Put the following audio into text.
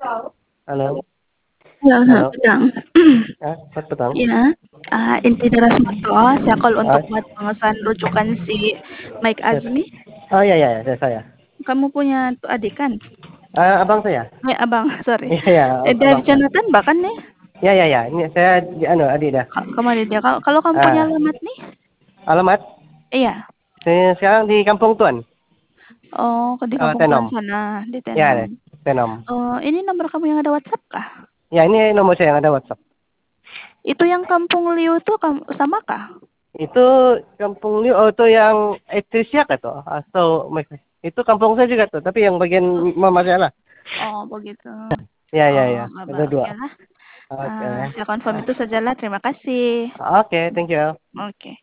Halo, Ya, selamat halo. petang. Selamat petang. Ya, inti dari Rasmanto, saya call untuk Ah, buat pengesahan rujukan si Mike Azmi. oh iya iya saya. Kamu punya tuh adik kan? Abang saya. Abang, sorry. Iya iya Dari abang saya. Jonathan bahkan nih. Iya. Ini saya adik dah. Kamu ada dia. Kalau kamu punya Ah, alamat nih? alamat Iya. saya sekarang di Kampung Tuan. Oh, di Kampung Tuan Tenom. sana, di Ya, Tenom. Tenom. Oh, ini nomor kamu yang ada WhatsApp kah? Ya, ini nomor saya yang ada WhatsApp. Itu yang Kampung Liu tuh sama kah? Itu Kampung Liu, oh itu yang Etrisia tuh atau itu kampung saya juga tuh, tapi yang bagian mama saya lah. Oh, begitu. Ya. Oh, Ada dua. oke lah. Oke. Saya confirm itu sajalah. Terima kasih. Oke, thank you. Oke.